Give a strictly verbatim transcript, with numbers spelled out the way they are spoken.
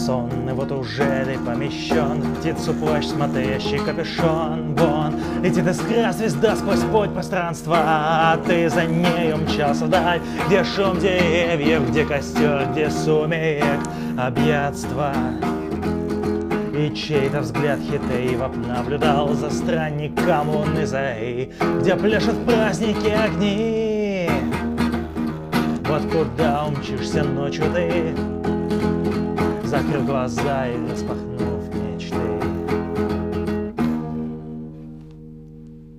сон, и вот уже ты помещен в птицу плащ, смотрящий капюшон. Вон летит искра, звезда сквозь путь пространства, а ты за нею мчался вдаль, где шум деревьев, где костер, где сумерек объятства. И чей-то взгляд хитрый наблюдал за странником лунной зари, где пляшут в празднике огни. Вот куда умчишься ночью ты, закрыв глаза и распахнув